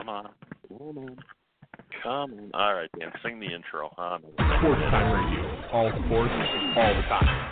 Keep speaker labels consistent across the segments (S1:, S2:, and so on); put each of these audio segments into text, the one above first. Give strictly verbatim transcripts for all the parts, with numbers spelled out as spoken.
S1: Come on. Come on. Come on. All right, Dan, sing the intro. Huh?
S2: Sports Time Radio. All sports, all the time.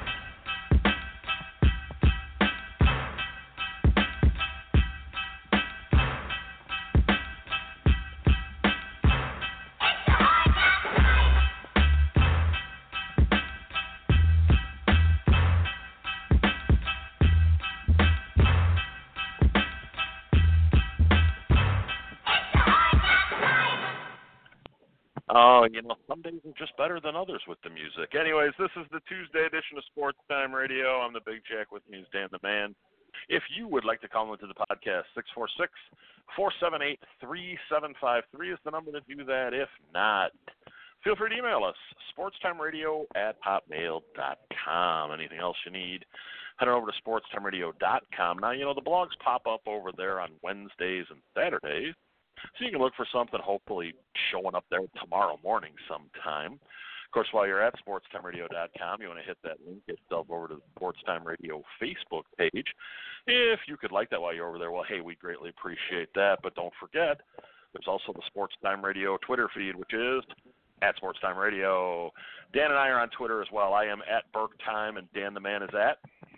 S1: Oh, you know, some days are just better than others with the music. Anyways, this is the Tuesday edition of Sports Time Radio. I'm the Big Jack. With me is Dan the Man. If you would like to call into the podcast, six four six, four seven eight, three seven five three is the number to do that. If not, feel free to email us, sportstimeradio at hotmail dot com. Anything else you need, head on over to sportstimeradio dot com. Now, you know, the blogs pop up over there on Wednesdays and Saturdays. So you can look for something hopefully showing up there tomorrow morning sometime. Of course, while you're at sportstimeradio dot com, you want to hit that link, get yourself over to the Sports Time Radio Facebook page. If you could like that while you're over there, well, hey, we greatly appreciate that. But don't forget, there's also the Sports Time Radio Twitter feed, which is at Sports Time Radio. Dan and I are on Twitter as well. I am at Burke Time, and Dan the Man is at?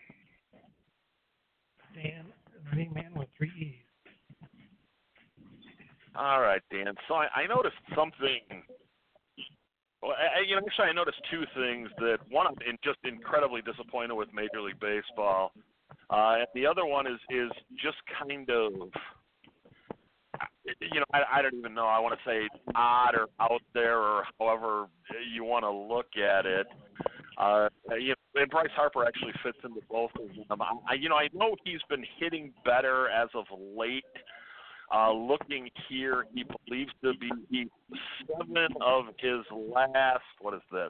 S3: Dan the Man with three E's.
S1: All right, Dan. So I, I noticed something. Well, I, you know, actually, I noticed two things. That one, I'm in, just incredibly disappointed with Major League Baseball, uh, and the other one is is just kind of, you know, I, I don't even know. I want to say odd or out there or however you want to look at it. Uh, you know, and Bryce Harper actually fits into both of them. I, you know, I know he's been hitting better as of late. Uh, looking here, he believes to be seven of his last, what is this,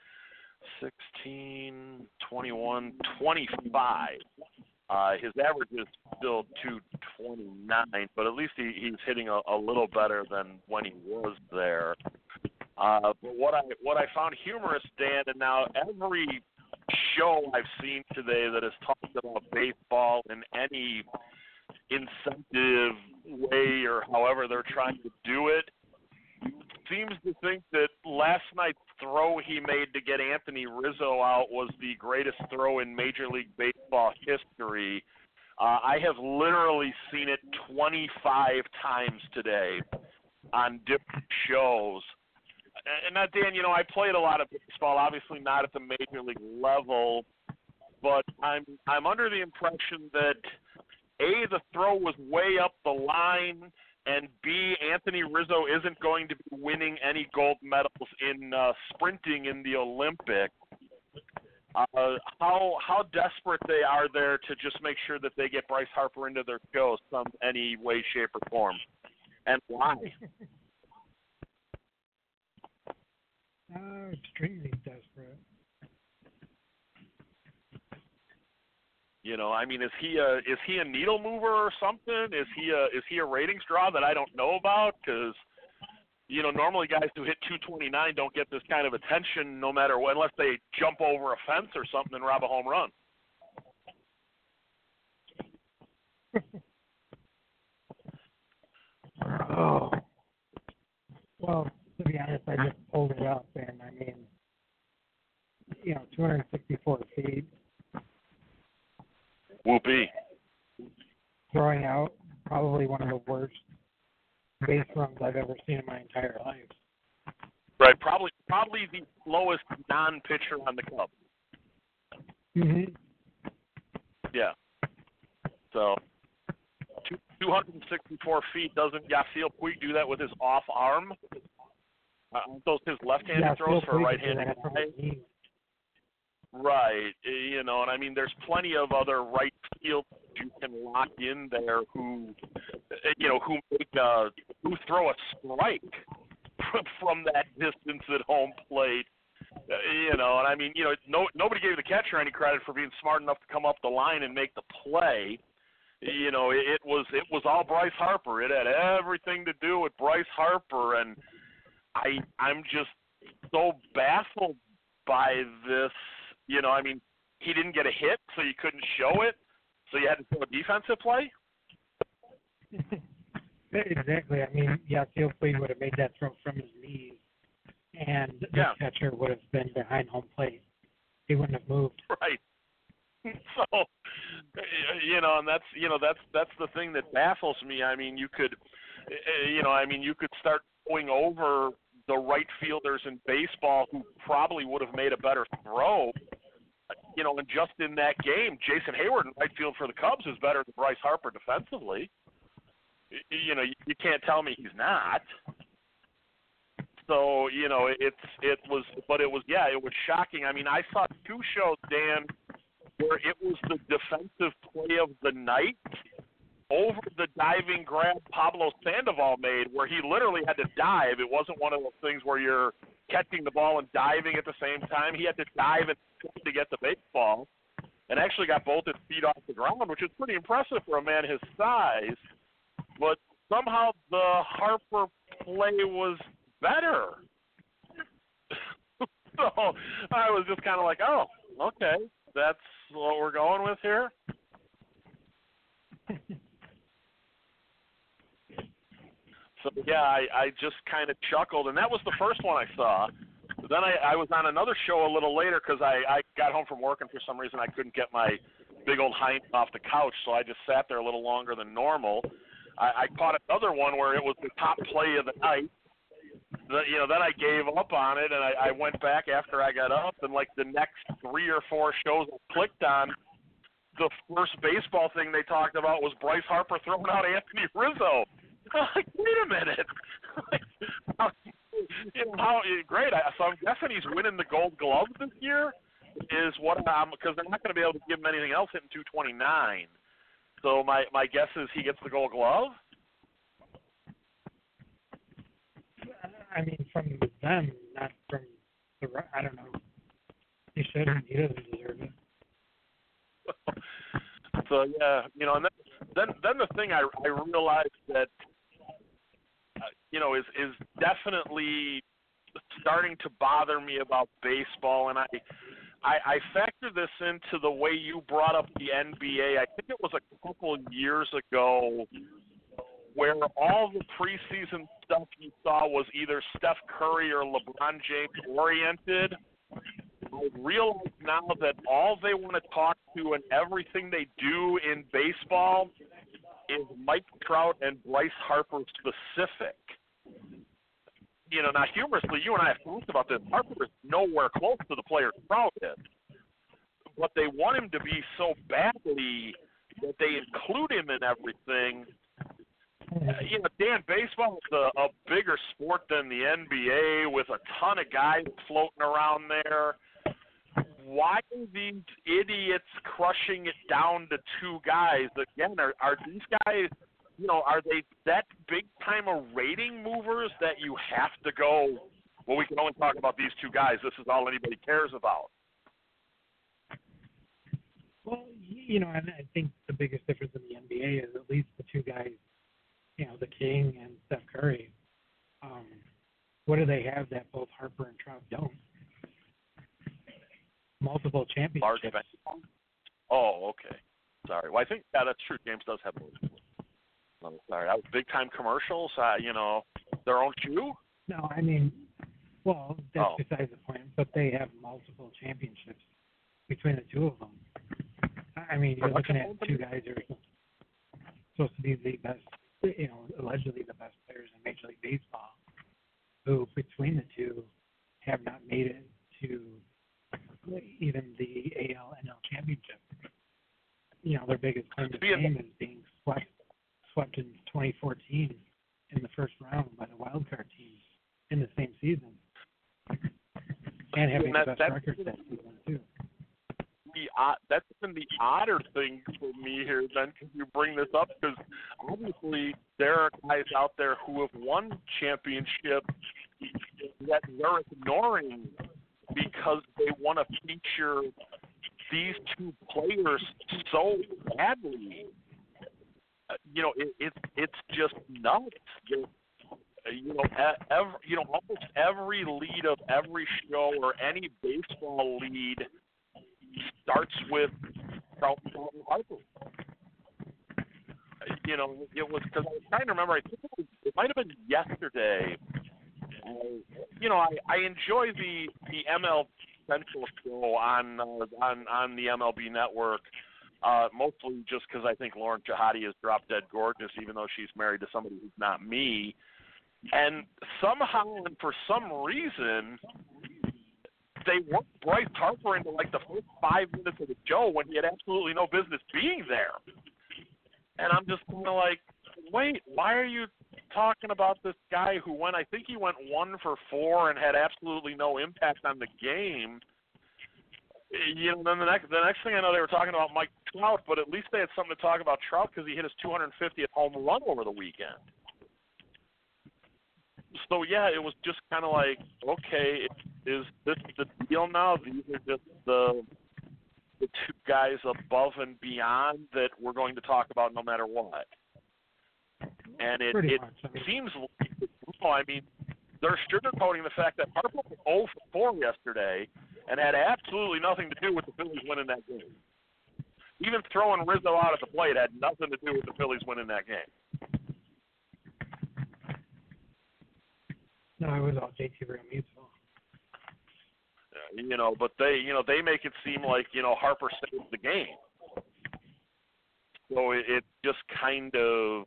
S1: sixteen, twenty-one, twenty-five. Uh, his average is still two twenty-nine, but at least he, he's hitting a, a little better than when he was there. Uh, but what I what I found humorous, Dan, and now every show I've seen today that has talked about baseball in any incentive way or however they're trying to do it, seems to think that last night's throw he made to get Anthony Rizzo out was the greatest throw in Major League Baseball history. Uh, I have literally seen it twenty-five times today on different shows. And now, Dan, you know, I played a lot of baseball, obviously not at the Major League level, but I'm I'm under the impression that A, the throw was way up the line, and B, Anthony Rizzo isn't going to be winning any gold medals in uh, sprinting in the Olympics. Uh, how how desperate they are there to just make sure that they get Bryce Harper into their show some any way, shape, or form, and why?
S3: Uh, extremely desperate.
S1: You know, I mean, is he a is he a needle mover or something? Is he a is he a ratings draw that I don't know about? Because, you know, normally guys who hit two twenty-nine don't get this kind of attention no matter what, unless they jump over a fence or something and rob a home run.
S3: Oh. Well, to be honest, I just pulled it up, and I mean, you know, two hundred sixty-four feet.
S1: Whoopee.
S3: Throwing out probably one of the worst base runs I've ever seen in my entire life.
S1: Right, probably probably the lowest non-pitcher on the club.
S3: Mm-hmm.
S1: Yeah. So, two hundred sixty-four feet. Doesn't Yasiel Puig do that with his off arm? Uh, those his left-handed
S3: yeah,
S1: throws for a right-handed
S3: guy.
S1: Right, you know, and I mean, there's plenty of other right field you can lock in there who, you know, who make a, who throw a strike from that distance at home plate, you know, and I mean, you know, no nobody gave the catcher any credit for being smart enough to come up the line and make the play. You know, it, it was it was all Bryce Harper. It had everything to do with Bryce Harper, and I I'm just so baffled by this. You know, I mean, he didn't get a hit, so you couldn't show it, so you had to do a defensive play?
S3: Exactly. I mean, Yasiel Puig would have made that throw from his knees, and the
S1: Yeah.
S3: catcher would have been behind home plate. He wouldn't have moved.
S1: Right. So, you know, and that's you know that's that's the thing that baffles me. I mean, you could, you know, I mean, you could start going over the right fielders in baseball who probably would have made a better throw. You know, and just in that game, Jason Hayward in right field for the Cubs is better than Bryce Harper defensively. You know, you can't tell me he's not. So, you know, it's it was, but it was yeah, it was shocking. I mean, I saw two shows, Dan, where it was the defensive play of the night over the diving grab Pablo Sandoval made, where he literally had to dive. It wasn't one of those things where you're catching the ball and diving at the same time. He had to dive and to get the baseball, and actually got both his feet off the ground, which is pretty impressive for a man his size. But somehow the Harper play was better. So I was just kind of like, oh, okay, that's what we're going with here. So, yeah, I, I just kind of chuckled, and that was the first one I saw. Then I, I was on another show a little later because I, I got home from work, and for some reason I couldn't get my big old hind off the couch, so I just sat there a little longer than normal. I, I caught another one where it was the top play of the night. The, you know, then I gave up on it, and I, I went back after I got up, and like the next three or four shows I clicked on, the first baseball thing they talked about was Bryce Harper throwing out Anthony Rizzo. I'm like, wait a minute. You know, how great. So I'm guessing he's winning the Gold Glove this year is what I'm, because they're not going to be able to give him anything else hitting two twenty-nine. So my, my guess is he gets the Gold Glove.
S3: I mean, from them, not from the. I don't know. He should. He doesn't deserve it.
S1: So yeah, you know, and then then, then the thing I, I realized that uh, you know is is definitely starting to bother me about baseball, and I, I I factor this into the way you brought up the N B A. I think it was a couple of years ago where all the preseason stuff you saw was either Steph Curry or LeBron James oriented. I realize now that all they want to talk to and everything they do in baseball is Mike Trout and Bryce Harper specific. You know, now humorously, you and I have talked about this. Harper is nowhere close to the player Trout is. But they want him to be so badly that they include him in everything. You know, Dan, baseball is a, a bigger sport than the N B A with a ton of guys floating around there. Why are these idiots crushing it down to two guys? Again, are, are these guys, you know, are they that big time of rating movers that you have to go, well, we can only talk about these two guys. This is all anybody cares about.
S3: Well, you know, and I think the biggest difference in the N B A is at least the two guys, you know, the King and Steph Curry. Um, what do they have that both Harper and Trout don't? Multiple championships.
S1: Large oh, okay. Sorry. Well, I think, yeah, that's true. James does have those. No, sorry. That was big-time commercials, uh, you know, their own shoe?
S3: No, I mean, well, that's
S1: oh.
S3: besides the point, but they have multiple championships between the two of them. I mean, you're looking at two guys who are supposed to be the best, you know, allegedly the best players in Major League Baseball, who between the two have not made it to even the A L N L championship. You know, their biggest claim to fame is being swept, swept in twenty fourteen in the first round by the wild card team in the same season, and having
S1: that,
S3: the best
S1: that,
S3: record that season too.
S1: The odd, that's been the odder thing for me here. Then, can you bring this up? Because obviously there are guys out there who have won championships that they're ignoring because they want to feature these two players so badly. Uh, you know, it, it it's just nuts. It, you know, every, you know, almost every lead of every show or any baseball lead starts with Trout and Harper. you know, it was because I was trying to remember. I think it, was, it might have been yesterday. Uh, you know, I, I enjoy the the M L Central show on uh, on on the M L B Network, uh, mostly just because I think Lauren Jihadi is drop dead gorgeous, even though she's married to somebody who's not me. And somehow and for some reason, they worked Bryce Harper into like the first five minutes of the show when he had absolutely no business being there. And I'm just kind of like, wait, why are you talking about this guy who went, I think he went one for four and had absolutely no impact on the game? You know, then the next the next thing I know, they were talking about Mike Trout, but at least they had something to talk about Trout because he hit his two hundred fiftieth home run over the weekend. So, yeah, it was just kind of like, okay, is this the deal now? These are just the the two guys above and beyond that we're going to talk about no matter what. And it, it
S3: much, I mean.
S1: seems like, well, I mean, they're sugarcoating the fact that Harper was oh for four yesterday and had absolutely nothing to do with the Phillies winning that game. Even throwing Rizzo out at the plate had nothing to do with the Phillies winning that game.
S3: No, it was all J T Realmuto.
S1: You know, but they, you know, they make it seem like, you know, Harper saved the game. So it, it just kind of,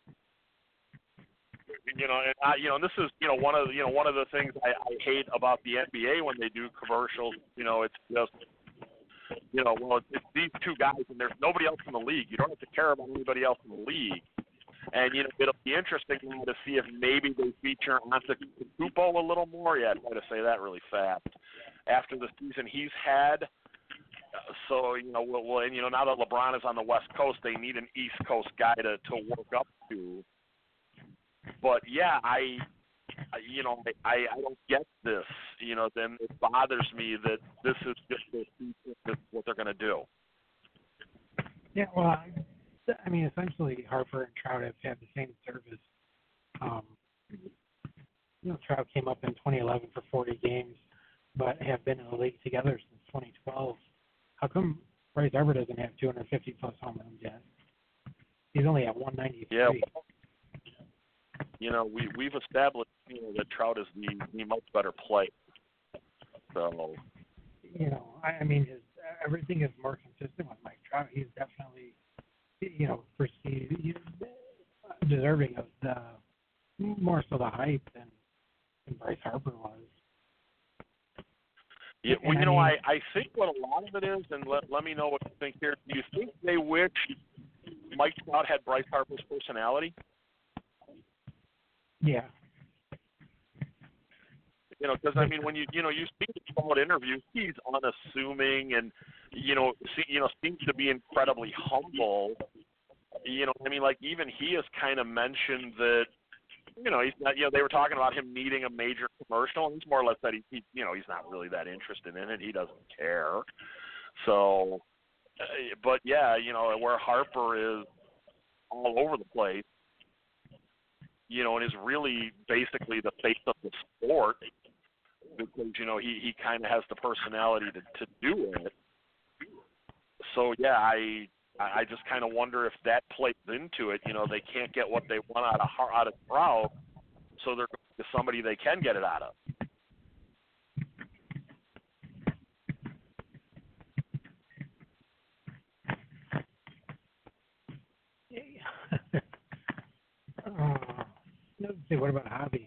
S1: you know, and I, you know, and this is, you know, one of, the, you know, one of the things I, I hate about the N B A when they do commercials. You know, it's just, you know, well, it's, it's these two guys and there's nobody else in the league. You don't have to care about anybody else in the league. And, you know, it'll be interesting to see if maybe they feature Antetokounmpo a little more. Yeah, I try to say that really fast. After the season he's had, so, you know, well, and, you know, now that LeBron is on the West Coast, they need an East Coast guy to, to work up to. But, yeah, I, you know, I, I don't get this. You know, then it bothers me that this is just this is what they're going to do.
S3: Yeah, well, I, I mean, essentially, Harper and Trout have had the same service. Um, you know, Trout came up in twenty eleven for forty games, but have been in the league together since twenty twelve. How come Bryce Harper doesn't have two hundred fifty plus home runs yet? He's only at one ninety-three.
S1: Yeah, you know, we we've established, you know, that Trout is the, the much better player. So,
S3: you know, I, I mean, his everything is more consistent with Mike Trout. He's definitely, you know, perceived he's deserving of the more so the hype than, than Bryce Harper was.
S1: Yeah, well,
S3: And
S1: you
S3: I
S1: know,
S3: mean,
S1: I, I think what a lot of it is, and let, let me know what you think here. Do you think they wish Mike Trout had Bryce Harper's personality?
S3: Yeah.
S1: You know, because I mean, when you you know you see the Trout interviews, he's unassuming and you know see, you know seems to be incredibly humble. You know, I mean, like even he has kind of mentioned that. You know, he's not. You know, they were talking about him needing a major commercial, and he's more or less that he, he you know, he's not really that interested in it. He doesn't care. So, uh, but yeah, you know, where Harper is all over the place, you know, and is really basically the face of the sport because you know he he kind of has the personality to to do it. So yeah, I. I just kind of wonder if that plays into it. You know, they can't get what they want out of out of Trout, so they're going to somebody they can get it out of.
S3: uh, let's see, what about Javi?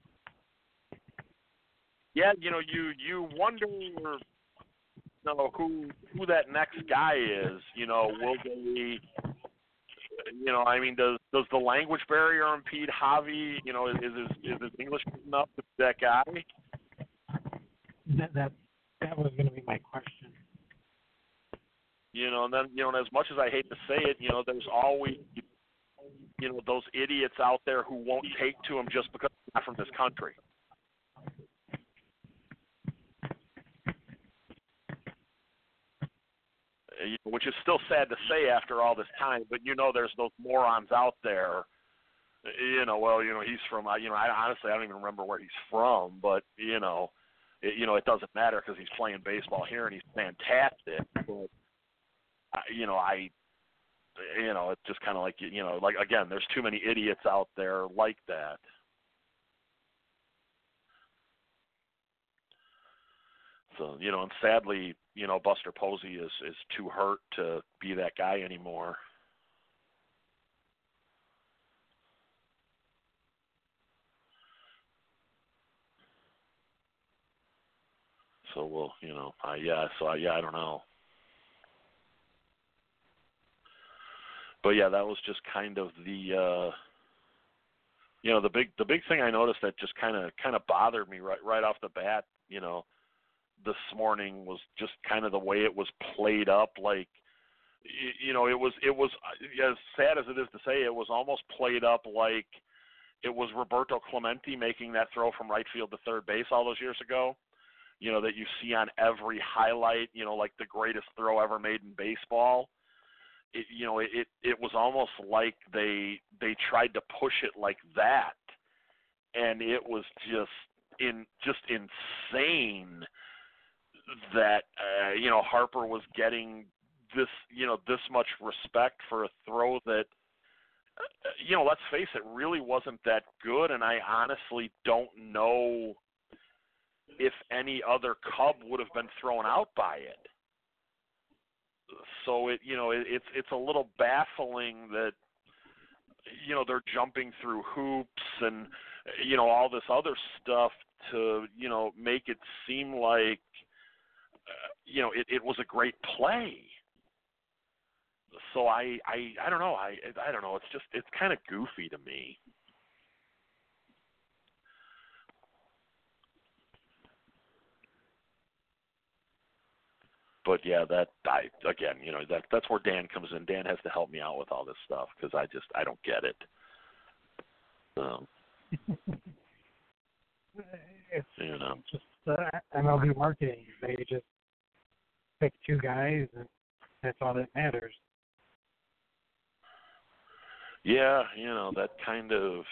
S1: Yeah, you know, you you wonder. You know, who who that next guy is. You know, will they? You know, I mean, does does the language barrier impede Javi? You know, is is his, is his English good enough to be that guy?
S3: That that that was going to be my question.
S1: You know, and then you know, and as much as I hate to say it, you know, there's always you know those idiots out there who won't take to him just because he's not from this country. Which is still sad to say after all this time, but you know there's those morons out there, you know, well, you know, he's from, you know, I honestly, I don't even remember where he's from, but, you know, it, you know, it doesn't matter because he's playing baseball here and he's fantastic, but, you know, I, you know, it's just kind of like, you know, like, again, there's too many idiots out there like that. So, you know, and sadly, you know, Buster Posey is, is too hurt to be that guy anymore. So we'll, you know, uh, yeah, so uh, yeah, I don't know. But yeah, that was just kind of the, uh, you know, the big, the big thing I noticed that just kind of, kind of bothered me right, right off the bat, you know, this morning was just kind of the way it was played up. Like, you know, it was, it was as sad as it is to say, it was almost played up like it was Roberto Clemente making that throw from right field to third base all those years ago. You know, that you see on every highlight, you know, like the greatest throw ever made in baseball. It, you know, it, it was almost like they they tried to push it like that, and it was just in just insane that uh, you know, Harper was getting this, you know, this much respect for a throw that, uh, you know, let's face it, really wasn't that good, and I honestly don't know if any other Cub would have been thrown out by it. So it, you know, it, it's it's a little baffling that, you know, they're jumping through hoops and, you know, all this other stuff to, you know, make it seem like, uh, you know, it, it was a great play. So I, I I don't know I I don't know it's just it's kind of goofy to me. But yeah, that I again, you know, that that's where Dan comes in. Dan has to help me out with all this stuff because I just I don't get it. Um,
S3: it's
S1: you know,
S3: just uh, M L B marketing. They just pick two guys, and that's all that matters.
S1: Yeah, you know, that kind of,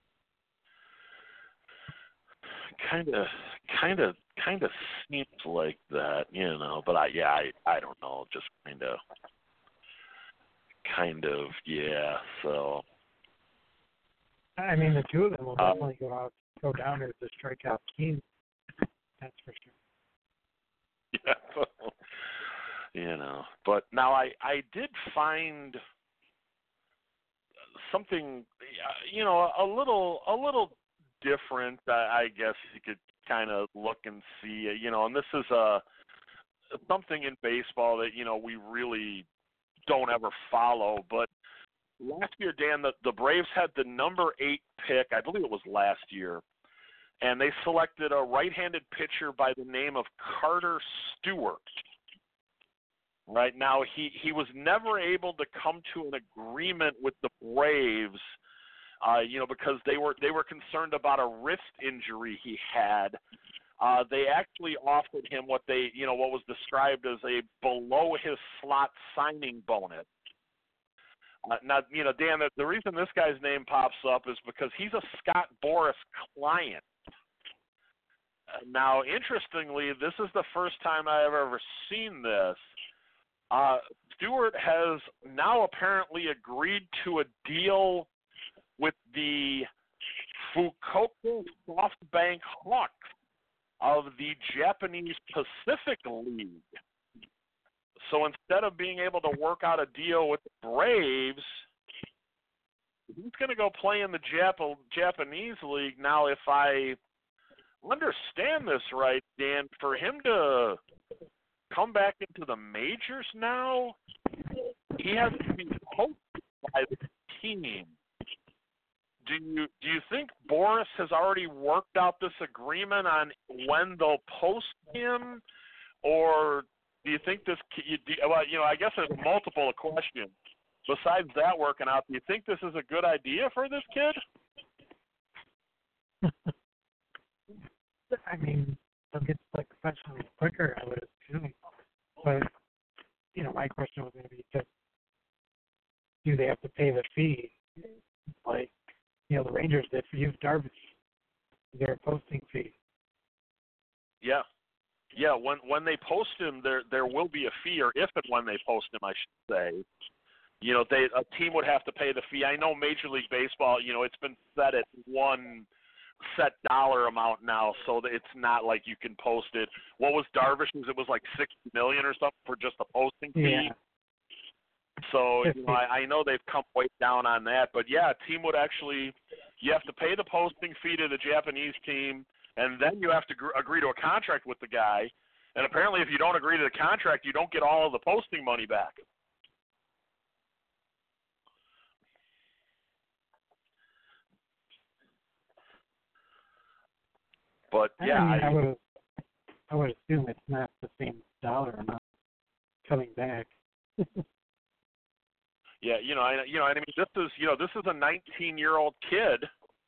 S1: kind of, kind of, kind of seems like that, you know. But I, yeah, I, I don't know, just kind of, kind of, yeah. So.
S3: I mean, the two of them will
S1: um,
S3: definitely go out, go down as the strikeout king. That's for sure.
S1: Yeah. You know, but now I, I did find something, you know, a little, a little different. I guess you could kind of look and see, you know, and this is a something in baseball that, you know, we really don't ever follow. But last year, Dan, the, the Braves had the number eight pick. I believe it was last year, and they selected a right-handed pitcher by the name of Carter Stewart. Right now, he, he was never able to come to an agreement with the Braves, uh, you know, because they were they were concerned about a wrist injury he had. Uh, they actually offered him what they, you know, what was described as a below his slot signing bonus. Uh, now, you know, Dan, the, the reason this guy's name pops up is because he's a Scott Boras client. Uh, now, interestingly, this is the first time I've ever seen this. Uh, Stewart has now apparently agreed to a deal with the Fukuoka SoftBank Hawks of the Japanese Pacific League. So instead of being able to work out a deal with the Braves, he's going to go play in the Jap- Japanese League. Now, if I understand this right, Dan, for him to come back into the majors now, he has to be posted by the team. Do you do you think Boras has already worked out this agreement on when they'll post him, or do you think this? You, well, you know, I guess there's multiple questions. Besides that working out, do you think this is a good idea for this kid?
S3: I mean, they'll get like professionally quicker, I would assume. But you know, my question was going to be, just, do they have to pay the fee, like you know the Rangers did for Yu Darvish? Is there a posting fee?
S1: Yeah, yeah. When when they post him, there there will be a fee, or if and when they post him, I should say. you know, they a team would have to pay the fee. I know Major League Baseball, you know, it's been set at one set dollar amount now, so that it's not like you can post it. What was Darvish's? It was like sixty million or something for just the posting fee.
S3: Yeah.
S1: So you know, I, I know they've come way down on that, but yeah, a team would actually, you have to pay the posting fee to the Japanese team, and then you have to gr- agree to a contract with the guy. And apparently, if you don't agree to the contract, you don't get all of the posting money back. But yeah,
S3: I, mean,
S1: I,
S3: I would I would assume it's not the same dollar amount coming back.
S1: yeah, you know, I, you know, I mean, this is, you know, this is a nineteen-year-old kid.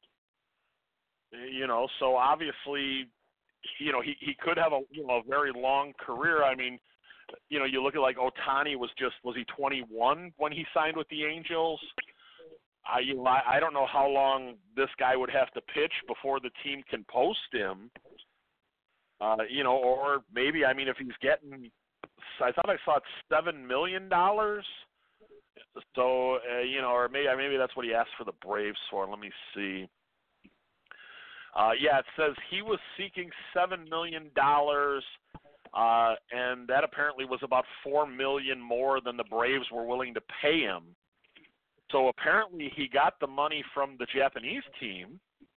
S1: You know, so obviously, you know, he he could have a you know a very long career. I mean, you know, you look at like Ohtani was just was he twenty-one when he signed with the Angels? I you know, I, I don't know how long this guy would have to pitch before the team can post him. Uh, you know, or maybe I mean if he's getting, I thought I saw it seven million dollars. So uh, you know, or maybe maybe that's what he asked for the Braves for. Let me see. Uh, yeah, it says he was seeking seven million dollars, uh, and that apparently was about four million dollars more than the Braves were willing to pay him. So apparently he got the money from the Japanese team.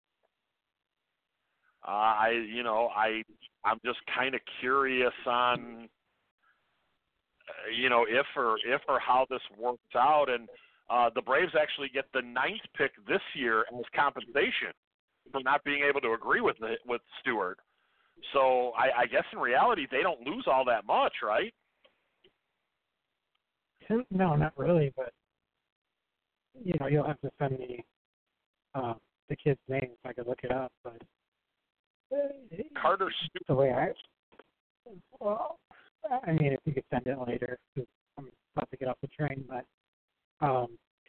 S1: Uh, I, you know, I, I'm just kind of curious on, uh, you know, if or if or how this works out. And uh, the Braves actually get the ninth pick this year as compensation for not being able to agree with the, with Stewart. So I, I guess in reality they don't lose all that much, right?
S3: No, not really, but you know, you'll have to send me uh, the kid's name so I could look it up. But
S1: Carter
S3: Stewart.
S1: Stewart.
S3: The way I, well, I mean, if you could send it later, because I'm about to get off the train. But um,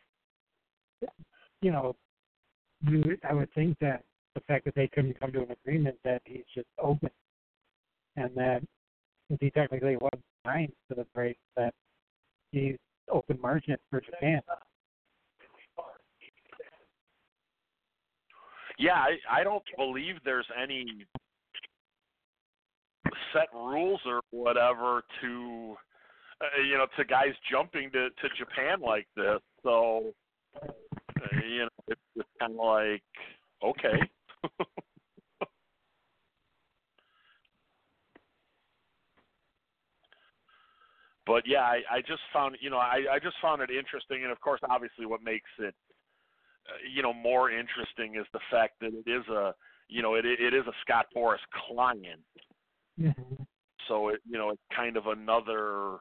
S3: you know, you, I would think that the fact that they couldn't come to an agreement that he's just open, and that since he technically was signed to the Braves, that he's open market for Japan.
S1: Yeah, I, I don't believe there's any set rules or whatever to, uh, you know, to guys jumping to, to Japan like this. So, uh, you know, it's just kind of like, okay. But yeah, I, I just found, you know, I, I just found it interesting, and of course, obviously, what makes it, uh, you know, more interesting is the fact that it is a, you know, it it is a Scott Boras client.
S3: Mm-hmm.
S1: So it, you know, it's kind of another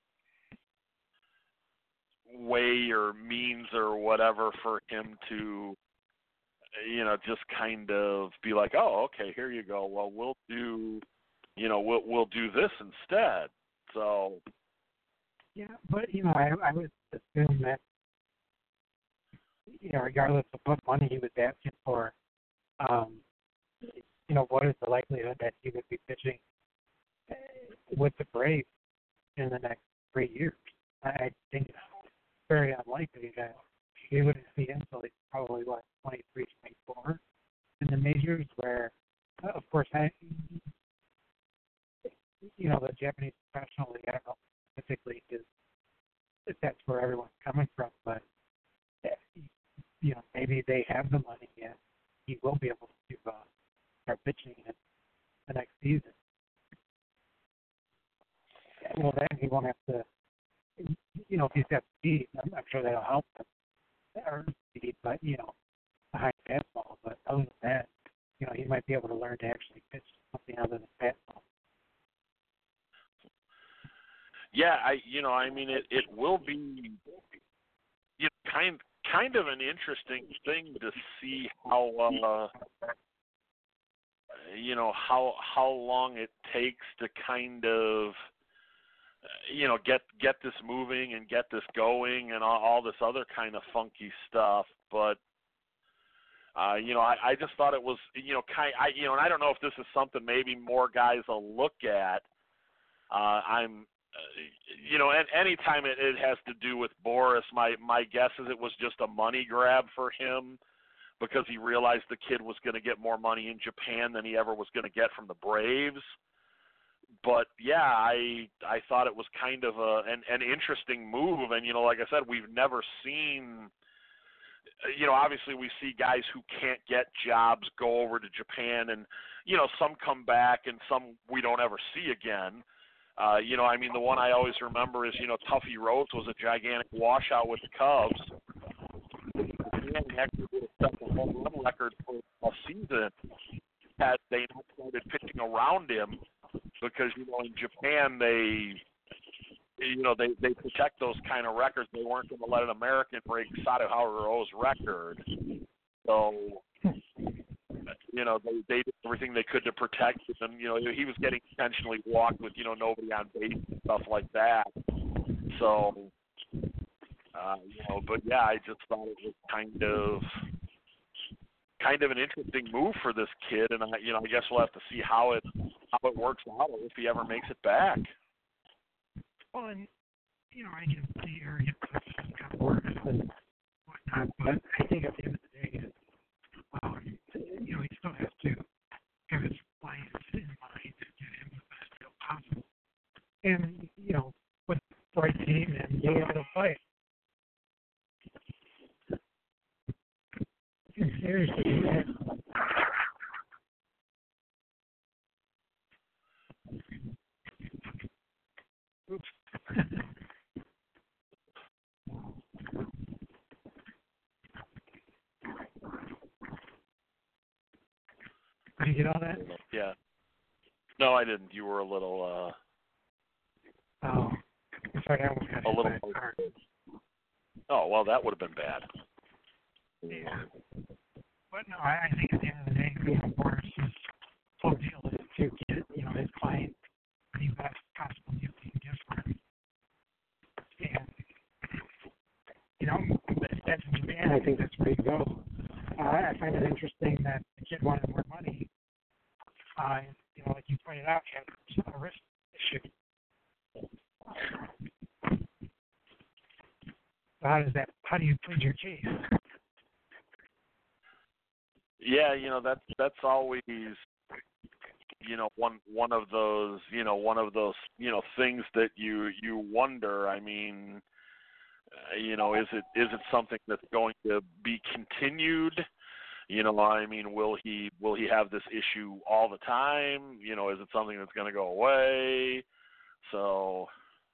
S1: way or means or whatever for him to, you know, just kind of be like, oh, okay, here you go. Well, we'll do, you know, we'll we'll do this instead. So.
S3: Yeah, but you know, I I would assume that, you know, regardless of what money he was asking for, um, you know, what is the likelihood that he would be pitching with the Braves in the next three years? I think it's very unlikely that we wouldn't see him until he's probably what twenty-three, twenty-four in the majors. Where, uh, of course, I, you know, the Japanese professional league, I don't know specifically is if that's where everyone's coming from, but you know, maybe they have the money and he will be able to uh, start pitching in the next season. Well, then he won't have to, you know, if he's got speed, I'm, I'm sure that'll help him. Or speed, but, you know, behind fastball. But other than that, you know, he might be able to learn to actually pitch something other than fastball.
S1: Yeah, I you know, I mean it, it will be you know, kind kind of an interesting thing to see how uh you know how how long it takes to kind of you know get get this moving and get this going and all, all this other kind of funky stuff. But uh you know, I, I just thought it was you know kind I you know, and I don't know if this is something maybe more guys will look at. Uh I'm you know, and any time it, it has to do with Boris, my my guess is it was just a money grab for him because he realized the kid was going to get more money in Japan than he ever was going to get from the Braves. But yeah, I I thought it was kind of a an, an interesting move, and you know, like I said, we've never seen. You know, obviously we see guys who can't get jobs go over to Japan, and you know, some come back and some we don't ever see again. Uh, you know, I mean, the one I always remember is, you know, Tuffy Rhodes was a gigantic washout with the Cubs. He actually would have set the home run record for a season had they not started pitching around him, because, you know, in Japan they, you know, they, they protect those kind of records. They weren't going to let an American break Sato Haruo's record. So, you know, they, they did everything they could to protect him. You know, he was getting intentionally walked with, you know, nobody on base and stuff like that. So, uh, you know, but yeah, I just thought it was kind of, kind of an interesting move for this kid, and I, you know, I guess we'll have to see how it, how it works out if he ever makes it back.
S3: Well, and you know, I get the arrogant kind of works and whatnot, but I think at the end of the day, um, you know, he still has to have his clients in mind to get him the best deal possible. And, you know, with the right team and being able to play. Seriously, man. Oops. Did you get all that?
S1: Yeah. No, I didn't. You were a little.
S3: Uh, oh, it's like I almost got
S1: a little.
S3: car.
S1: Oh well, that would have been bad.
S3: Yeah. But no, I, I think at the end of the day, you know, Boris's whole deal is to get, you know, his client the best possible deal he can get for him. And, you know, if that's in Japan, I think that's where you go. Uh, I find it interesting that the kid wanted more money. Uh, you know, like you pointed out, he had a risk issue. So how does that, how do you plead your case?
S1: Yeah, you know, that's that's always, you know, one one of those, you know, one of those, you know, things that you you wonder. I mean, uh, you know, is it is it something that's going to be continued? You know, I mean, will he will he have this issue all the time? You know, is it something that's going to go away? So,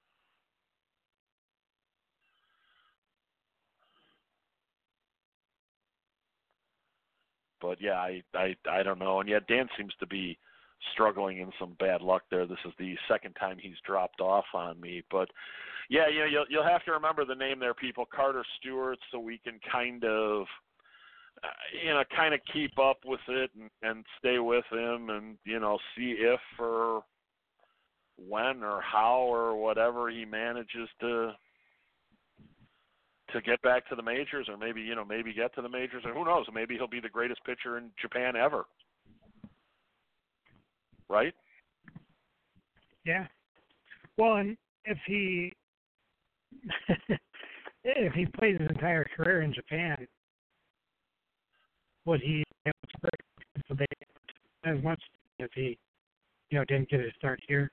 S1: but yeah, I, I I don't know. And yeah, Dan seems to be struggling in some bad luck there. This is the second time he's dropped off on me. But yeah, you know, you'll you'll have to remember the name there, people, Carter Stewart, so we can kind of, uh, you know, kind of keep up with it and, and stay with him, and you know, see if or when or how or whatever he manages to. to get back to the majors, or maybe, you know, maybe get to the majors, or who knows, maybe he'll be the greatest pitcher in Japan ever. Right?
S3: Yeah. Well, and if he if he played his entire career in Japan, would he be able to break so they as much if he, you know, didn't get his start here?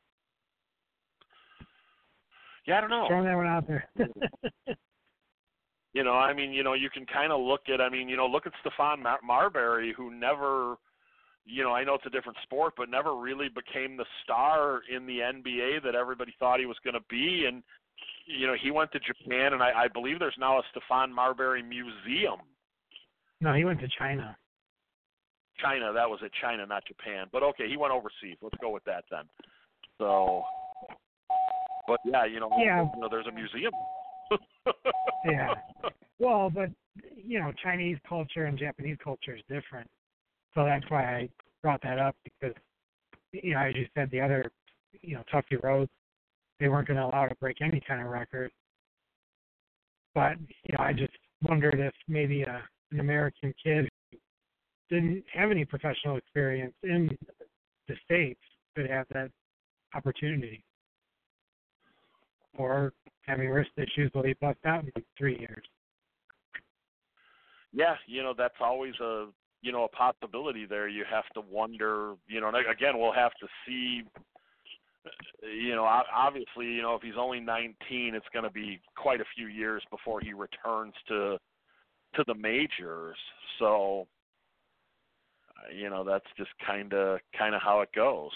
S1: Yeah, I don't know.
S3: Throwing that one out there.
S1: You know, I mean, you know, you can kind of look at, I mean, you know, look at Stephon Mar- Marbury, who never, you know, I know it's a different sport, but never really became the star in the N B A that everybody thought he was going to be. And, you know, he went to Japan, and I, I believe there's now a Stephon Marbury museum.
S3: No, he went to China.
S1: China, that was it, China, not Japan. But, okay, he went overseas. Let's go with that then. So, but, yeah, you know,
S3: yeah.
S1: you know there's a museum.
S3: Yeah. Well, but, you know, Chinese culture and Japanese culture is different. So that's why I brought that up, because, you know, as you said, the other, you know, Tuffy Rhodes, they weren't going to allow to break any kind of record. But, you know, I just wondered if maybe a, an American kid who didn't have any professional experience in the States could have that opportunity. or having wrist issues will he bust out in three years.
S1: Yeah, you know, that's always a, you know, a possibility there. You have to wonder, you know, and again, we'll have to see, you know, obviously, you know, if he's only nineteen, it's going to be quite a few years before he returns to to the majors. So, you know, that's just kind of kind of how it goes.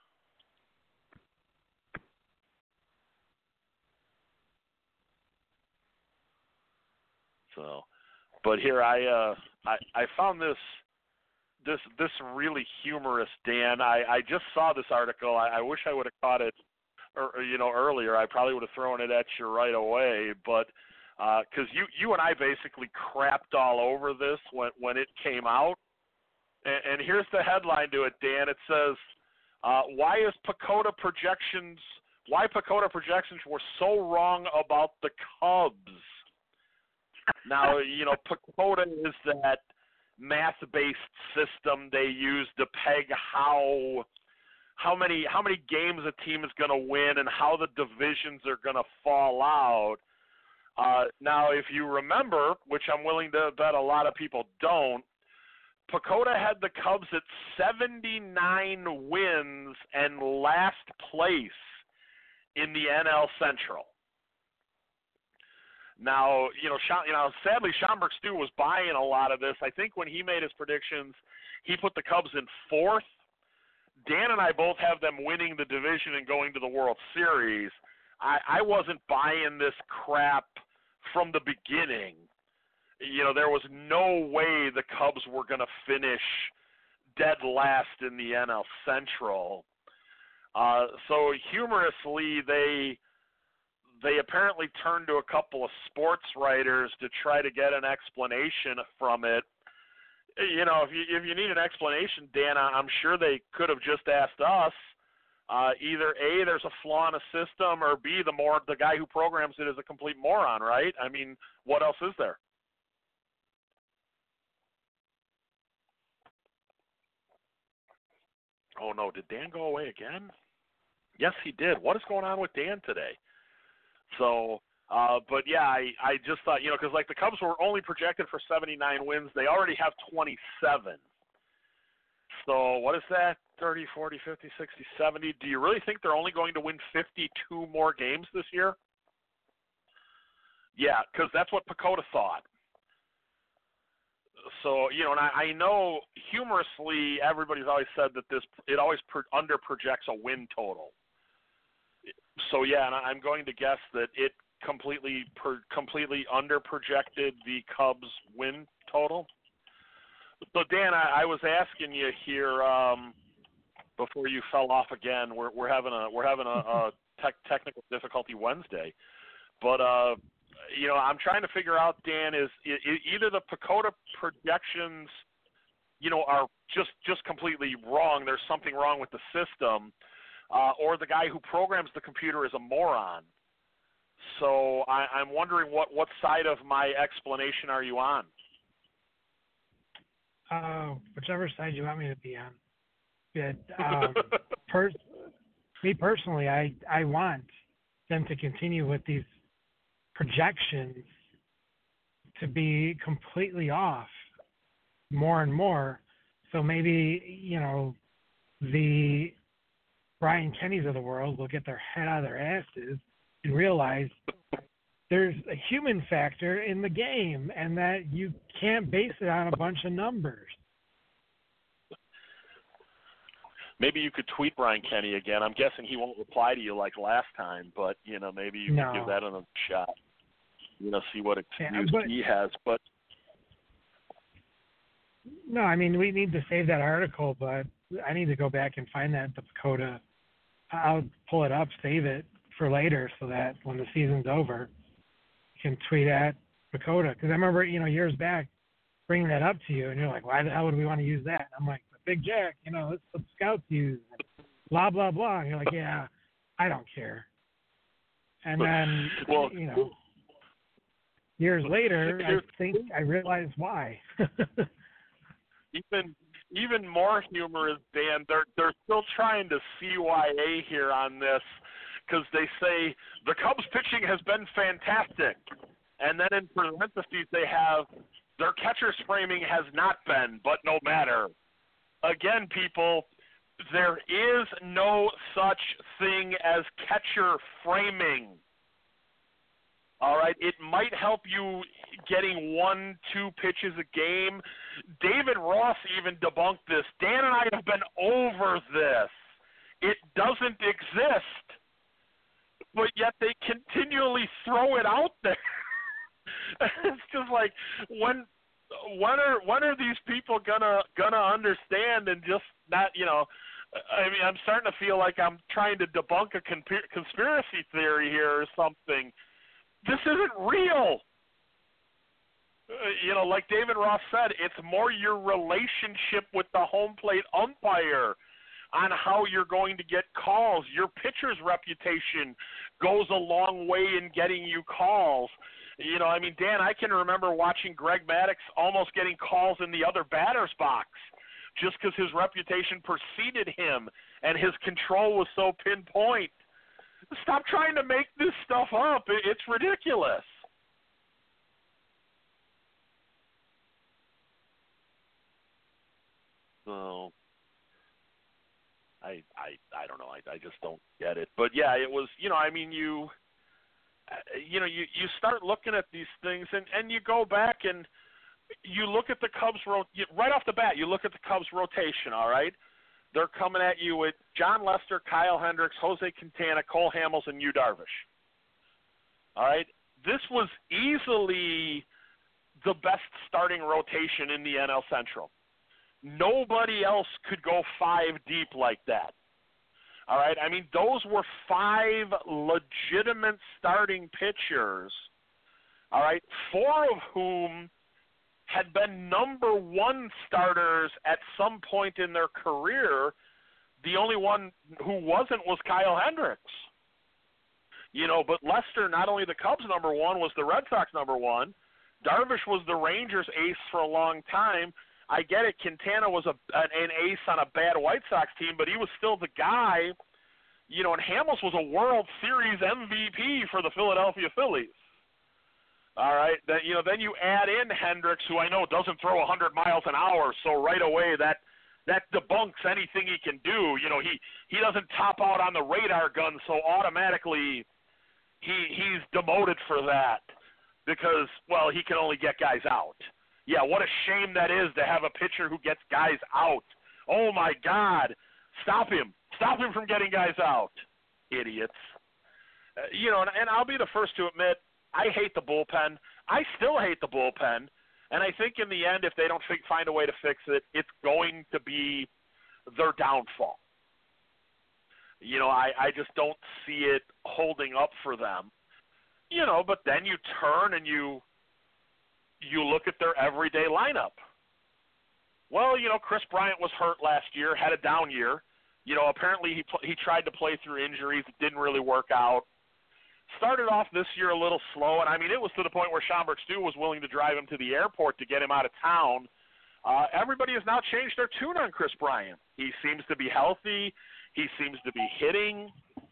S1: So, but here I uh I, I found this this this really humorous, Dan. I, I just saw this article. I, I wish I would have caught it, or, you know, earlier. I probably would have thrown it at you right away. But because uh, you you and I basically crapped all over this when when it came out. And, and here's the headline to it, Dan. It says, uh, "Why is Pacoda projections? Why Pacoda projections were so wrong about the Cubs?" Now, you know, Pacoda is that math-based system they use to peg how how many how many games a team is going to win and how the divisions are going to fall out. Uh, now, if you remember, which I'm willing to bet a lot of people don't, Pacoda had the Cubs at seventy-nine wins and last place in the N L Central. Now, you know, Sean, you know, sadly, Schaumburg Stu was buying a lot of this. I think when he made his predictions, he put the Cubs in fourth. Dan and I both have them winning the division and going to the World Series. I, I wasn't buying this crap from the beginning. You know, there was no way the Cubs were going to finish dead last in the N L Central. Uh, so humorously, they they apparently turned to a couple of sports writers to try to get an explanation from it. You know, if you if you need an explanation, Dan, I'm sure they could have just asked us. Uh, either A, there's a flaw in a system, or B, the more the guy who programs it is a complete moron, right? I mean, what else is there? Oh no, did Dan go away again? Yes, he did. What is going on with Dan today? So, uh, but yeah, I, I just thought, you know, because like the Cubs were only projected for seventy-nine wins. They already have twenty-seven. So what is that? thirty, forty, fifty, sixty, seventy. Do you really think they're only going to win fifty-two more games this year? Yeah, because that's what Pacoda thought. So, you know, and I, I know humorously everybody's always said that this, it always pro- under projects a win total. So yeah, and I'm going to guess that it completely per, completely under projected the Cubs win total. So Dan, I, I was asking you here um, before you fell off again. We're we're having a we're having a, a tech, technical difficulty Wednesday, but uh, you know, I'm trying to figure out, Dan, is, is either the Pacoda projections, you know, are just just completely wrong. There's something wrong with the system. Uh, or the guy who programs the computer is a moron. So I, I'm wondering what, what side of my explanation are you on?
S3: Uh, whichever side you want me to be on. But, um, per, me personally, I, I want them to continue with these projections to be completely off more and more. So maybe, you know, the Brian Kennys of the world will get their head out of their asses and realize there's a human factor in the game and that you can't base it on a bunch of numbers.
S1: Maybe you could tweet Brian Kenny again. I'm guessing he won't reply to you like last time, but, you know, maybe you
S3: no.
S1: could give that another shot. You know, see what excuse
S3: yeah, but,
S1: he has. But
S3: no, I mean, we need to save that article, but I need to go back and find that the Pacoda. I'll pull it up, save it for later so that when the season's over, you can tweet at Pacoda. Because I remember, you know, years back bringing that up to you, and you're like, why the hell would we want to use that? And I'm like, the Big Jack, you know, that's what scouts use, blah, blah, blah. And you're like, yeah, I don't care. And then, well, you know, years later, I think I realized why.
S1: even even more humorous, Dan. They're they're still trying to C Y A here on this, because they say the Cubs pitching has been fantastic, and then in parentheses they have their catcher's framing has not been, but no matter. Again, people, there is no such thing as catcher framing. All right, it might help you getting one, two pitches a game. David Ross even debunked this. Dan and I have been over this. It doesn't exist, but yet they continually throw it out there. It's just like when when are when are these people gonna gonna understand and just not, you know? I mean, I'm starting to feel like I'm trying to debunk a conspiracy theory here or something. This isn't real. Uh, you know, like David Ross said, it's more your relationship with the home plate umpire on how you're going to get calls. Your pitcher's reputation goes a long way in getting you calls. You know, I mean, Dan, I can remember watching Greg Maddux almost getting calls in the other batter's box just because his reputation preceded him and his control was so pinpoint. Stop trying to make this stuff up. It's ridiculous. So, I I I don't know. I I just don't get it. But yeah, it was. You know, I mean, you. You know, you you start looking at these things, and and you go back and you look at the Cubs right off the bat. You look at the Cubs rotation. All right. They're coming at you with John Lester, Kyle Hendricks, Jose Quintana, Cole Hamels, and Yu Darvish. All right? This was easily the best starting rotation in the N L Central. Nobody else could go five deep like that. All right? I mean, those were five legitimate starting pitchers, all right, four of whom had been number one starters at some point in their career. The only one who wasn't was Kyle Hendricks. You know, but Lester, not only the Cubs number one, was the Red Sox number one. Darvish was the Rangers ace for a long time. I get it, Quintana was a, an ace on a bad White Sox team, but he was still the guy. You know, and Hamels was a World Series M V P for the Philadelphia Phillies. All right, then you know, then you add in Hendricks, who I know doesn't throw one hundred miles an hour, so right away that that debunks anything he can do. You know, he he doesn't top out on the radar gun, so automatically he he's demoted for that because, well, he can only get guys out. Yeah, what a shame that is to have a pitcher who gets guys out. Oh my God, stop him, stop him from getting guys out, idiots. Uh, you know, and, and I'll be the first to admit, I hate the bullpen. I still hate the bullpen. And I think in the end, if they don't fi- find a way to fix it, it's going to be their downfall. You know, I, I just don't see it holding up for them. You know, but then you turn and you you look at their everyday lineup. Well, you know, Chris Bryant was hurt last year, had a down year. You know, apparently he pl- he tried to play through injuries. It didn't really work out. Started off this year a little slow, and I mean, it was to the point where Schaumburg Stu was willing to drive him to the airport to get him out of town. Uh, everybody has now changed their tune on Chris Bryant. He seems to be healthy. He seems to be hitting.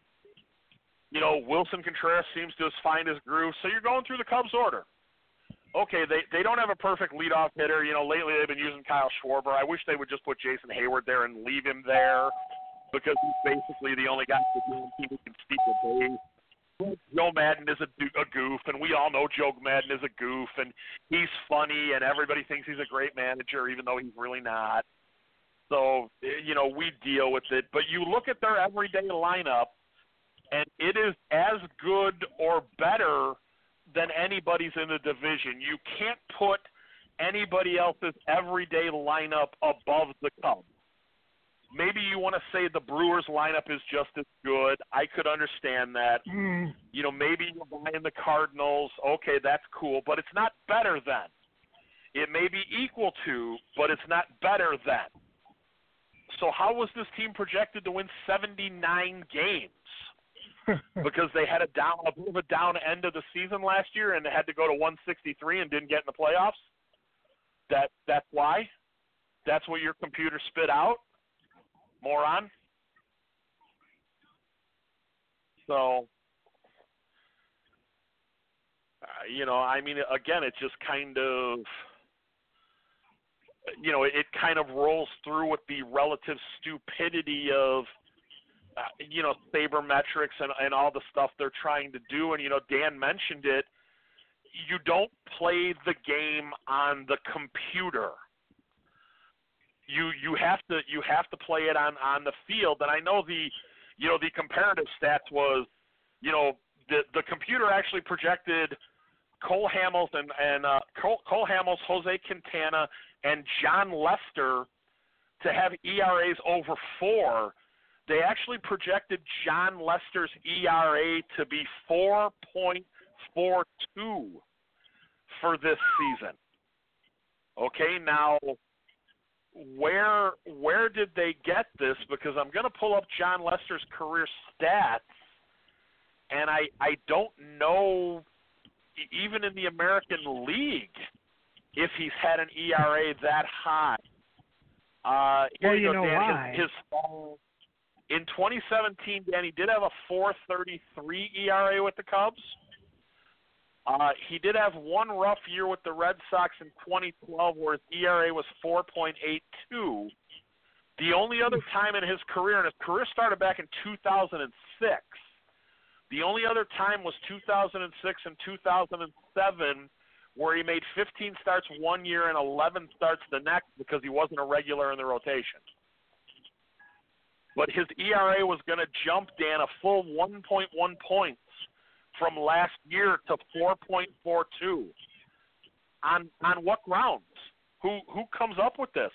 S1: You know, Wilson Contreras seems to find his groove. So you're going through the Cubs order. Okay, they, they don't have a perfect leadoff hitter. You know, lately they've been using Kyle Schwarber. I wish they would just put Jason Hayward there and leave him there because he's basically the only guy who can steal a base. Joe Madden is a, a goof, and we all know Joe Madden is a goof, and he's funny, and everybody thinks he's a great manager, even though he's really not. So, you know, we deal with it. But you look at their everyday lineup, and it is as good or better than anybody's in the division. You can't put anybody else's everyday lineup above the Cubs. Maybe you want to say the Brewers lineup is just as good. I could understand that. Mm. You know, maybe you're buying the Cardinals. Okay, that's cool, but it's not better than. It may be equal to, but it's not better than. So how was this team projected to win seventy-nine games? Because they had a down, a bit of a down end of the season last year, and they had to go to one sixty-three and didn't get in the playoffs. That that's why. That's what your computer spit out. Moron. So, uh, you know, I mean, again, it just kind of, you know, it kind of rolls through with the relative stupidity of, uh, you know, sabermetrics and, and all the stuff they're trying to do. And, you know, Dan mentioned it. You don't play the game on the computer. You you have to you have to play it on, on the field. And I know the you know the comparative stats was, you know, the the computer actually projected Cole Hamels and and uh, Cole, Cole Hamels, Jose Quintana, and John Lester to have E R As over four. They actually projected John Lester's E R A to be four point four two for this season. Okay, now where where did they get this? Because I'm going to pull up John Lester's career stats, and I I don't know, even in the American League, if he's had an E R A that high. Uh, here
S3: well,
S1: you,
S3: you
S1: go,
S3: know
S1: Dan.
S3: why.
S1: His, his, in twenty seventeen, Dan, he did have a four thirty-three E R A with the Cubs. Uh, he did have one rough year with the Red Sox in twenty twelve where his E R A was four point eight two. The only other time in his career, and his career started back in two thousand six, the only other time was two thousand six and two thousand seven where he made fifteen starts one year and eleven starts the next because he wasn't a regular in the rotation. But his E R A was going to jump, Dan, a full one point one points from last year to four point four two. On on what grounds? Who who comes up with this?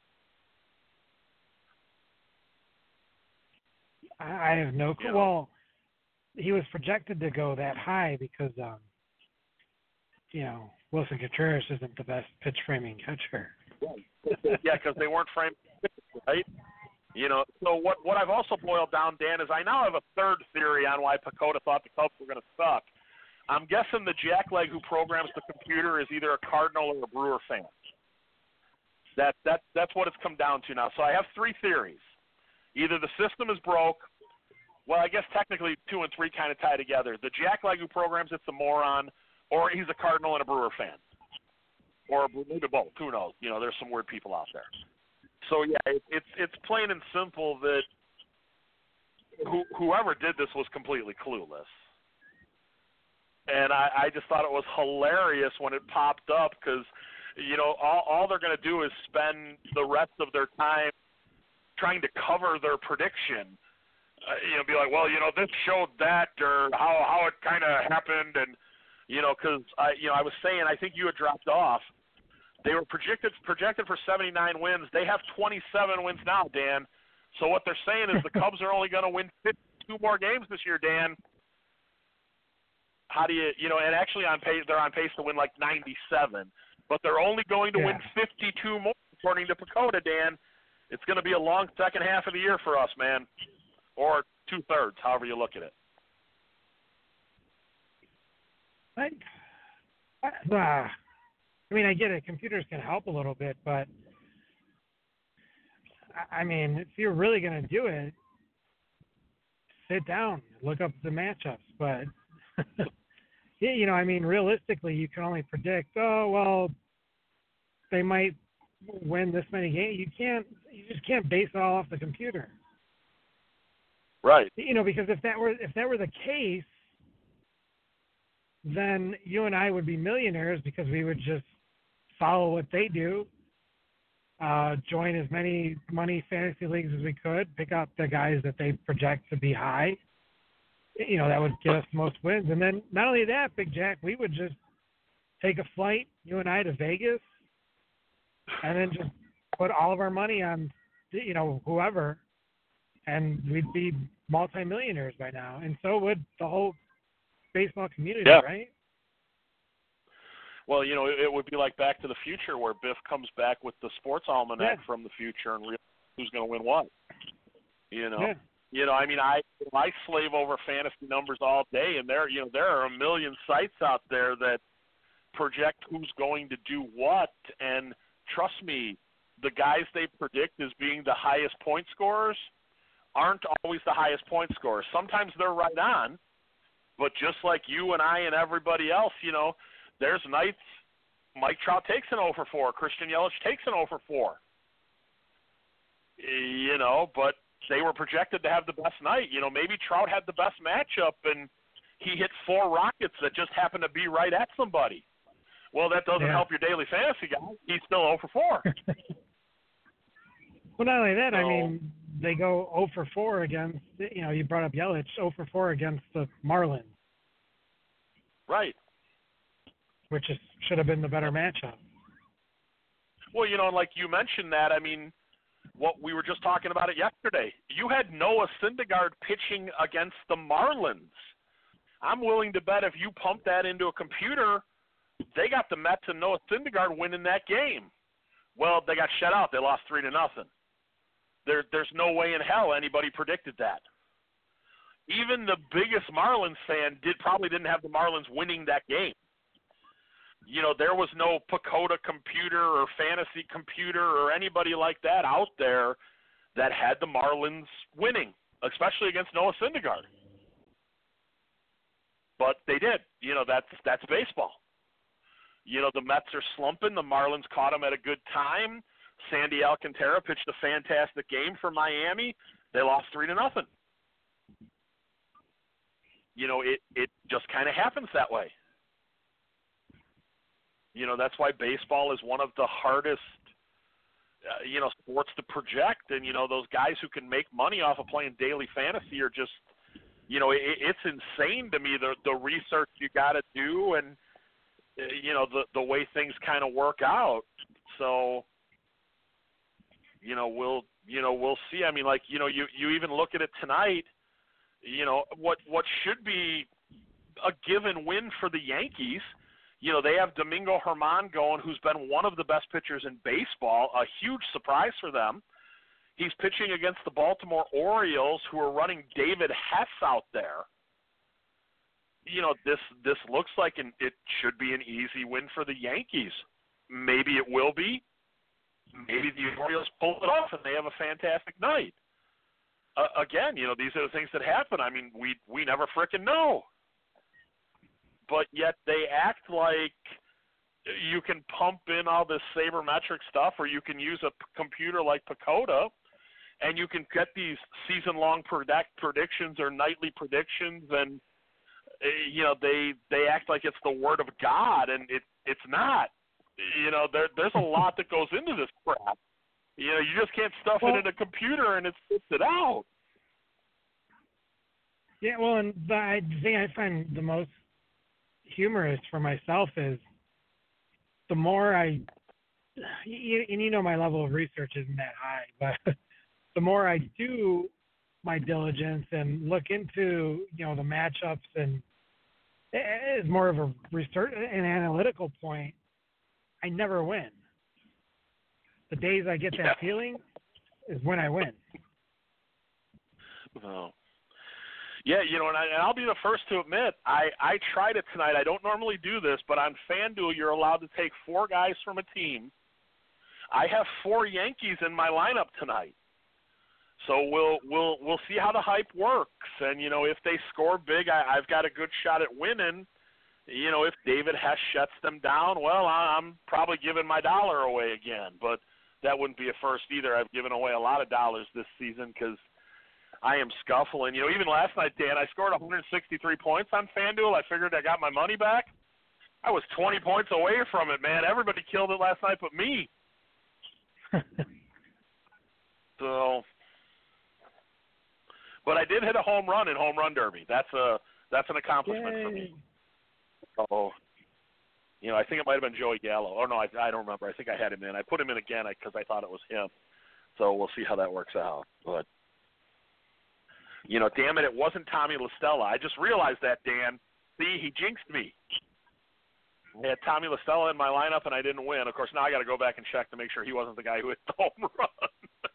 S3: I have no clue.
S1: Yeah.
S3: Well, he was projected to go that high because, um, you know, Wilson Contreras isn't the best pitch framing catcher.
S1: Yeah, because they weren't framed, right? You know, so what, what I've also boiled down, Dan, is I now have a third theory on why Pacoda thought the Cubs were going to suck. I'm guessing the jackleg who programs the computer is either a Cardinal or a Brewer fan. That, that, that's what it's come down to now. So I have three theories. Either the system is broke. Well, I guess technically two and three kind of tie together. The jackleg who programs it's a moron, or he's a Cardinal and a Brewer fan. Or maybe both. Who knows? You know, there's some weird people out there. So, yeah, it, it's it's plain and simple that who, whoever did this was completely clueless. And I, I just thought it was hilarious when it popped up because, you know, all, all they're going to do is spend the rest of their time trying to cover their prediction. Uh, you know, be like, well, you know, this showed that or how, how it kind of happened. And, you know, because, I, you know, I was saying, I think you had dropped off. They were projected projected for seventy-nine wins. They have twenty-seven wins now, Dan. So what they're saying is the Cubs are only going to win fifty-two more games this year, Dan. How do you, you know, and actually on pace, they're on pace to win like ninety-seven. But they're only going to
S3: yeah.
S1: win fifty-two more, according to Pacoda, Dan. It's going to be a long second half of the year for us, man. Or two-thirds, however you look at it.
S3: I, I, uh, I mean, I get it. Computers can help a little bit, but I, I mean, if you're really going to do it, sit down, look up the matchups. But, yeah, you know, I mean, realistically, you can only predict, oh, well, they might win this many games. You can't, you just can't base it all off the computer.
S1: Right.
S3: You know, because if that were if that were the case, then you and I would be millionaires because we would just follow what they do, uh, join as many money fantasy leagues as we could, pick up the guys that they project to be high. You know, that would get us the most wins. And then not only that, Big Jack, we would just take a flight, you and I, to Vegas, and then just put all of our money on, you know, whoever, and we'd be multimillionaires by now. And so would the whole baseball community,
S1: yeah.
S3: right?
S1: Well, you know, it, it would be like Back to the Future where Biff comes back with the sports almanac
S3: yeah.
S1: from the future and realizes who's going to win what. You know,
S3: yeah.
S1: you know, I mean, I I slave over fantasy numbers all day, and there, you know, there are a million sites out there that project who's going to do what, and trust me, the guys they predict as being the highest point scorers aren't always the highest point scorers. Sometimes they're right on, but just like you and I and everybody else, you know, there's nights Mike Trout takes an oh for four, Christian Yelich takes an oh for four. You know, but they were projected to have the best night. You know, maybe Trout had the best matchup and he hit four rockets that just happened to be right at somebody. Well, that doesn't
S3: yeah.
S1: help your daily fantasy guy. He's still oh for four.
S3: Well, not only that,
S1: so,
S3: I mean, they go oh for four against, you know, you brought up Yelich, oh for four against the Marlins.
S1: Right.
S3: Which is, should have been the better matchup.
S1: Well, you know, like you mentioned that, I mean, what we were just talking about it yesterday. You had Noah Syndergaard pitching against the Marlins. I'm willing to bet if you pump that into a computer, they got the Mets and Noah Syndergaard winning that game. Well, they got shut out. They lost three to nothing. There, there's no way in hell anybody predicted that. Even the biggest Marlins fan did probably didn't have the Marlins winning that game. You know, there was no Pacoda computer or fantasy computer or anybody like that out there that had the Marlins winning, especially against Noah Syndergaard. But they did. You know, that's that's baseball. You know, the Mets are slumping. The Marlins caught them at a good time. Sandy Alcantara pitched a fantastic game for Miami. They lost three to nothing. You know, it, it just kind of happens that way. You know, that's why baseball is one of the hardest, uh, you know, sports to project. And, you know, those guys who can make money off of playing daily fantasy are just, you know, it, it's insane to me, the, the research you got to do and, uh, you know, the, the way things kind of work out. So, you know, we'll, you know, we'll see. I mean, like, you know, you, you even look at it tonight, you know, what, what should be a given win for the Yankees. You know, they have Domingo Germán going, who's been one of the best pitchers in baseball, a huge surprise for them. He's pitching against the Baltimore Orioles, who are running David Hess out there. You know, this this looks like an, it should be an easy win for the Yankees. Maybe it will be. Maybe the Orioles pull it off and they have a fantastic night. Uh, again, you know, these are the things that happen. I mean, we we never frickin' know. But yet they act like you can pump in all this sabermetric stuff, or you can use a p- computer like Pacoda, and you can get these season-long predict- predictions or nightly predictions, and uh, you know they they act like it's the word of God, and it it's not. You know, there there's a lot that goes into this crap. You know, you just can't stuff well, it in a computer and it spits it out.
S3: Yeah, well, and the thing I find the most humorous for myself is the more I, you, and you know my level of research isn't that high, but the more I do my diligence and look into, you know, the matchups, and it's more of a research, an analytical point, I never win. The days I get that
S1: yeah.
S3: feeling is when I win.
S1: Oh. Yeah, you know, and, I, and I'll be the first to admit, I, I tried it tonight. I don't normally do this, but on FanDuel, you're allowed to take four guys from a team. I have four Yankees in my lineup tonight. So we'll we'll we'll see how the hype works. And, you know, if they score big, I, I've got a good shot at winning. You know, if David Hess shuts them down, well, I'm probably giving my dollar away again. But that wouldn't be a first either. I've given away a lot of dollars this season because I am scuffling. You know, even last night, Dan, I scored one hundred sixty-three points on FanDuel. I figured I got my money back. I was twenty points away from it, man. Everybody killed it last night but me. So, but I did hit a home run in Home Run Derby. That's a that's an accomplishment
S3: Yay.
S1: for me. So, you know, I think it might have been Joey Gallo. Oh, no, I, I don't remember. I think I had him in. I put him in again because I thought it was him. So we'll see how that works out. But, you know, damn it, it wasn't Tommy La Stella. I just realized that, Dan. See, he jinxed me. I had Tommy La Stella in my lineup, and I didn't win. Of course, now I got to go back and check to make sure he wasn't the guy who hit the home run.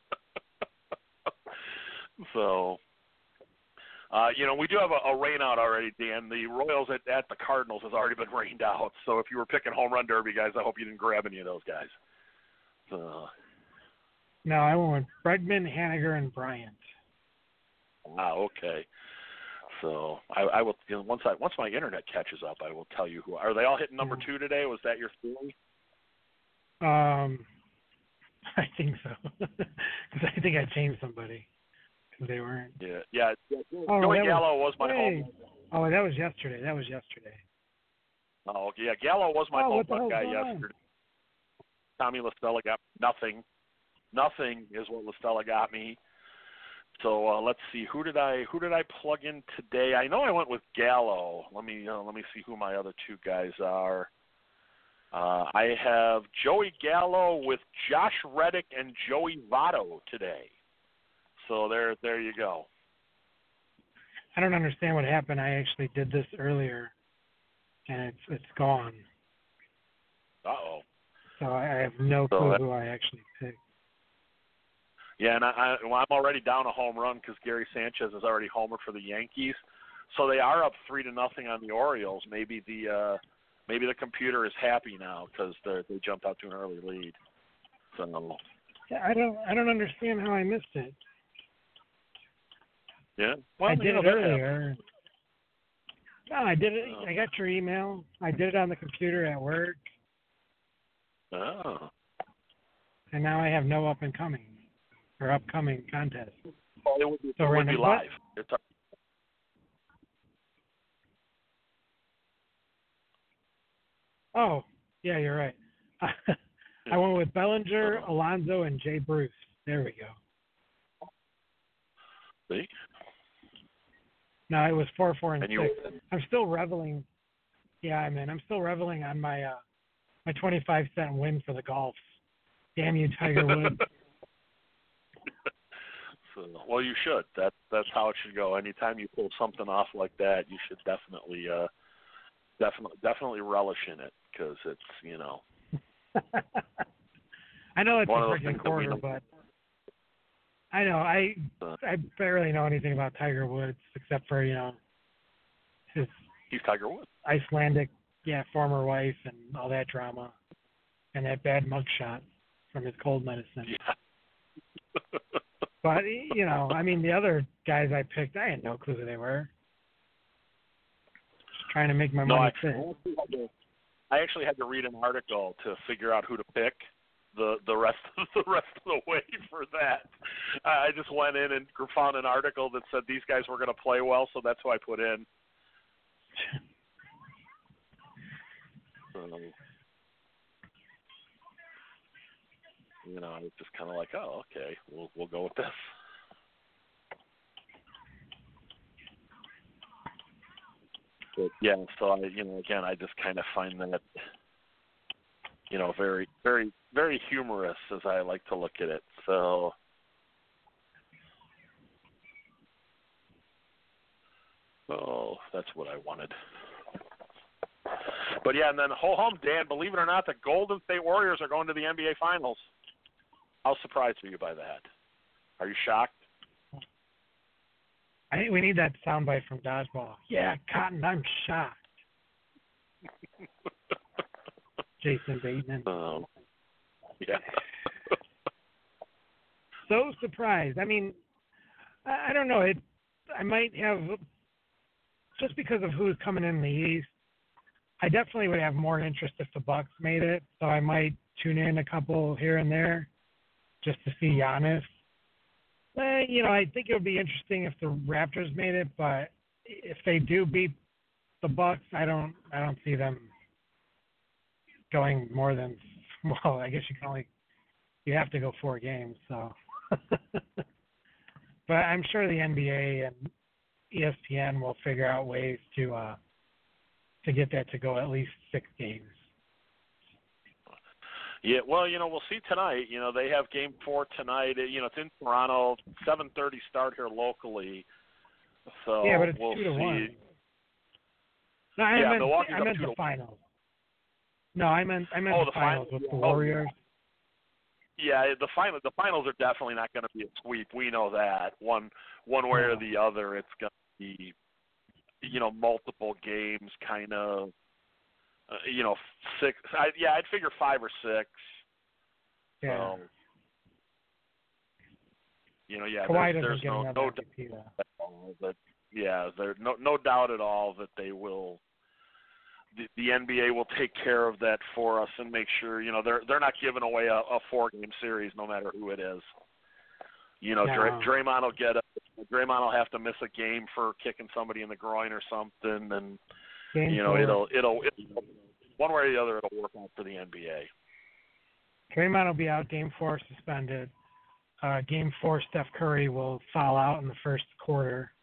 S1: So, uh, you know, we do have a, a rain out already, Dan. The Royals at, at the Cardinals has already been rained out. So if you were picking home run derby guys, I hope you didn't grab any of those guys. So.
S3: No, I went Bregman, Haniger, and Bryant.
S1: Ah, okay. So I, I will you know, once I once my internet catches up, I will tell you who. Are they all hitting number
S3: Yeah.
S1: two today? Was that your theory?
S3: Um, I think so. Because I think I changed somebody. Because they weren't.
S1: Yeah, yeah. yeah.
S3: Oh,
S1: Joey
S3: that
S1: Gallo was, was my
S3: hey.
S1: home.
S3: Oh, that was yesterday. That was yesterday.
S1: Oh, okay. Yeah, Gallo was my
S3: oh,
S1: home
S3: what the hell's
S1: guy
S3: going
S1: yesterday. On? Tommy LaStella got nothing. Nothing is what LaStella got me. So uh, let's see, who did I who did I plug in today? I know I went with Gallo. Let me uh, let me see who my other two guys are. Uh, I have Joey Gallo with Josh Reddick and Joey Votto today. So there there you go.
S3: I don't understand what happened. I actually did this earlier, and it's it's gone.
S1: Uh oh.
S3: So I, I have no
S1: So
S3: clue
S1: that,
S3: who I actually picked.
S1: Yeah, and I, I, well, I'm already down a home run because Gary Sanchez is already homered for the Yankees. So they are up three to nothing on the Orioles. Maybe the uh, maybe the computer is happy now because they jumped out to an early lead. So
S3: Yeah, I don't I don't understand how I missed it.
S1: yeah, well,
S3: I
S1: you
S3: did
S1: know,
S3: it
S1: that
S3: earlier. No, I did it. I got your email. I did it on the computer at work,
S1: Oh.
S3: and now I have no up and coming or upcoming contest.
S1: Well, it would be,
S3: So
S1: it would be
S3: random,
S1: live. It's a,
S3: Oh, yeah, you're right. I went with Bellinger, Alonso, and Jay Bruce. There we go.
S1: see?
S3: No, it was four, four, and,
S1: And
S3: six.
S1: you,
S3: I'm still reveling. Yeah, I mean, I'm still reveling on my uh, my twenty-five cent win for the golf. Damn you, Tiger Woods.
S1: so, well, you should. That that's how it should go. Anytime you pull something off like that, you should definitely, uh, definitely, definitely relish in it because it's, you know.
S3: I know it's
S1: One
S3: a
S1: of those
S3: freaking
S1: things that we
S3: quarter,
S1: know.
S3: but I know I
S1: Uh,
S3: I barely know anything about Tiger Woods except for you know his
S1: he's Tiger Woods.
S3: Icelandic, yeah, former wife and all that drama, and that bad mugshot from his cold medicine.
S1: Yeah.
S3: But you know, I mean, the other guys I picked, I had no clue who they were. Just trying to make my
S1: no,
S3: money
S1: I,
S3: fit.
S1: I actually had to read an article to figure out who to pick. The the rest of the rest of the way for that, I just went in and found an article that said these guys were going to play well, so that's who I put in. So, you know, I was just kind of like, oh, okay, we'll we'll go with this. But yeah, so I, you know, again, I just kind of find that, you know, very, very, very humorous as I like to look at it. So, oh, that's what I wanted. But yeah, and then ho hum, Dan, believe it or not, the Golden State Warriors are going to the N B A Finals. How surprised are you by that? Are you shocked?
S3: I think we need that soundbite from Dodgeball. Yeah, Cotton, I'm shocked. Jason Bateman.
S1: Um, yeah.
S3: So surprised. I mean, I, I don't know. It. I might have, just because of who's coming in the East, I definitely would have more interest if the Bucks made it. So I might tune in a couple here and there just to see Giannis. Eh, you know, I think it would be interesting if the Raptors made it, but if they do beat the Bucks, I don't, I don't see them going more than. Well, I guess you can only, you have to go four games. So, but I'm sure the N B A and E S P N will figure out ways to uh, to get that to go at least six games.
S1: Yeah, well, you know, we'll see tonight. You know, they have game four tonight. You know, it's in Toronto, seven thirty start here locally. So
S3: yeah, but it's
S1: we'll
S3: two to
S1: see.
S3: one. No, I
S1: yeah,
S3: meant,
S1: Milwaukee's
S3: I
S1: up
S3: meant
S1: two
S3: the
S1: to
S3: finals. No, I meant I meant
S1: oh,
S3: the,
S1: the
S3: finals
S1: finals
S3: with the
S1: oh,
S3: Warriors.
S1: Yeah, the final the finals are definitely not going to be a sweep. We know that. One one way or the other, it's going to be, you know, multiple games, kind of. Uh, you know, six. I, yeah, I'd figure five or six.
S3: Yeah.
S1: So, you know, yeah.
S3: Kawhi
S1: there's,
S3: doesn't
S1: there's
S3: get
S1: no
S3: another
S1: no
S3: M V P though.
S1: all that, yeah, there's no no doubt at all that they will. The, the N B A will take care of that for us and make sure, you know, they're they're not giving away a, a four-game series no matter who it is. You know,
S3: no.
S1: Dray, Draymond will get a, Draymond will have to miss a game for kicking somebody in the groin or something, and
S3: Game
S1: you know,
S3: four.
S1: it'll, it'll it'll one way or the other it'll work out for the N B A.
S3: Draymond will be out game four, suspended. Uh, game four, Steph Curry will foul out in the first quarter.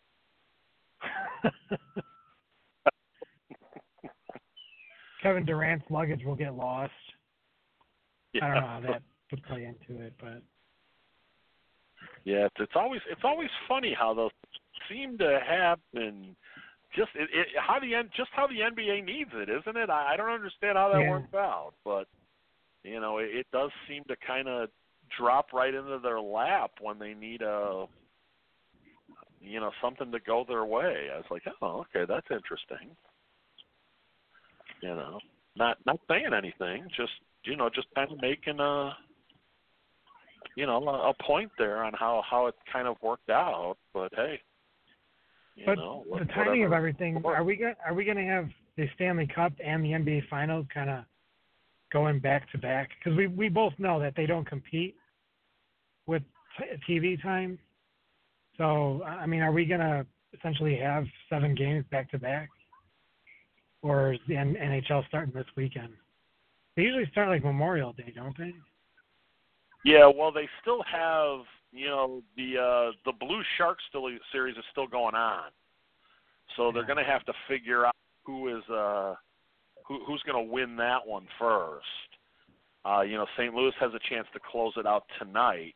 S3: Kevin Durant's luggage will get lost.
S1: Yeah.
S3: I don't know how that would play into it, but
S1: yeah, it's, it's always it's always funny how those seem to happen. Just it, it, how the N, just how the N B A needs it, isn't it? I, I don't understand how that
S3: yeah.
S1: works out, but you know, it, it does seem to kind of drop right into their lap when they need a, you know, something to go their way. I was like, oh, okay, that's interesting. You know, not not saying anything, just you know, just kind of making a, you know, a, a point there on how, how it kind of worked out. But hey, you
S3: but
S1: know,
S3: the timing of everything,
S1: works.
S3: are we go, are we going to have the Stanley Cup and the N B A Finals kind of going back to back? Because we we both know that they don't compete with T V time. So I mean, are we going to essentially have seven games back to back? Or is the N H L starting this weekend? They usually start like Memorial Day, don't they?
S1: Yeah, well, they still have, you know, the uh, the Blue Sharks still series is still going on, so they're
S3: Yeah.
S1: going to have to figure out who is uh, who, who's going to win that one first. Uh, you know, Saint Louis has a chance to close it out tonight,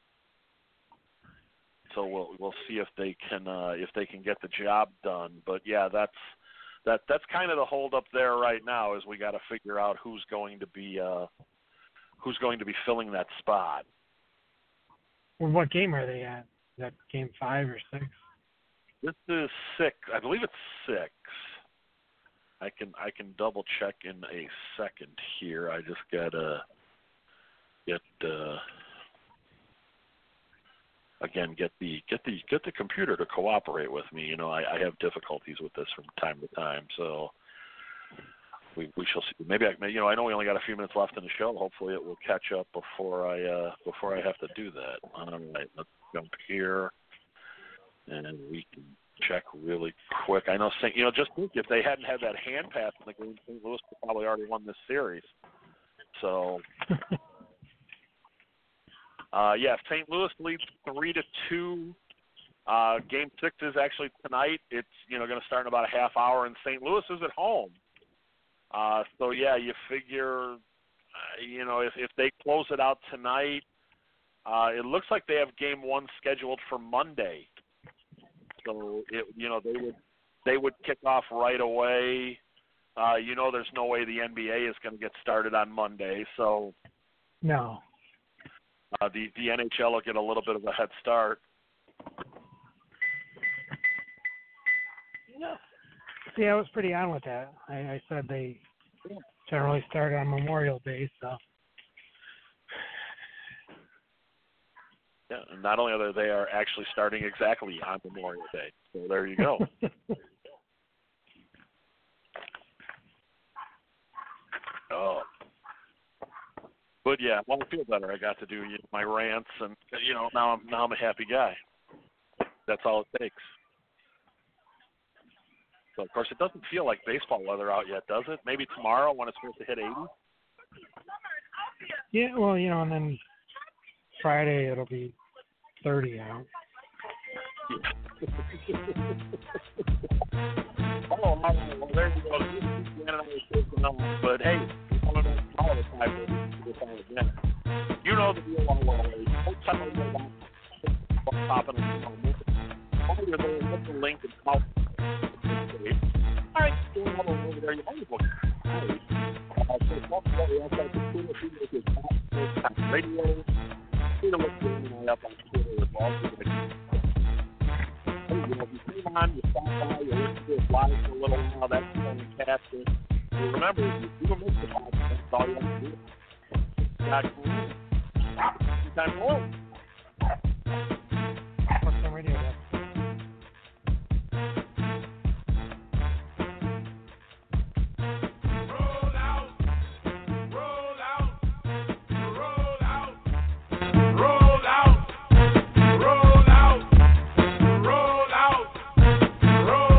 S1: so we'll we'll see if they can uh, if they can get the job done. But yeah, that's. That that's kind of the hold up there right now is we got to figure out who's going to be uh, who's going to be filling that spot.
S3: Well, what game are they at? Is that game five or six?
S1: This is six. I believe it's six. I can I can double check in a second here. I just gotta get uh, again get the get the get the computer to cooperate with me. You know, I, I have difficulties with this from time to time, so we we shall see. Maybe I you know I know we only got a few minutes left in the show. Hopefully, it will catch up before I uh, before I have to do that. All right, let's jump here, and we can check really quick. I know Saint you know just think if they hadn't had that hand pass in the game, Saint Louis would probably already won this series. So. Uh, yeah, Saint Louis leads three to two. Uh, game six is actually tonight. It's you know going to start in about a half hour, and Saint Louis is at home. Uh, so yeah, you figure, uh, you know, if if they close it out tonight, uh, it looks like they have game one scheduled for Monday. So it you know they would they would kick off right away. Uh, you know, there's no way the N B A is going to get started on Monday. So
S3: no.
S1: Uh, the, the N H L will get a little bit of a head start.
S3: Yeah. See, I was pretty on with that. I, I said they generally start on Memorial Day, so.
S1: Yeah, and not only are they, they are actually starting exactly on Memorial Day. So there you go. oh. But yeah, well, I feel better. I got to do you know, my rants, and you know now I'm now I'm a happy guy. That's all it takes. So of course it doesn't feel like baseball weather out yet, does it? Maybe tomorrow when it's supposed to hit eighty.
S3: Yeah, well, you know, and then Friday it'll be thirty out.
S1: Yeah. oh, well, there you go. But hey, I'm going to call it five days. You know the deal on well. Don't tell me about what's popping in the moment. While you're there, look the link and out. All right, go over there. You might as well. Uh, so it's not that we also have the Twitter feed with your radio. You know what's going on up on Twitter as well. Hey, you know, if you came on, you stop by, you listen to us live for a little while, that's fantastic. And remember, if you do miss the podcast, that's all you have to do. Time for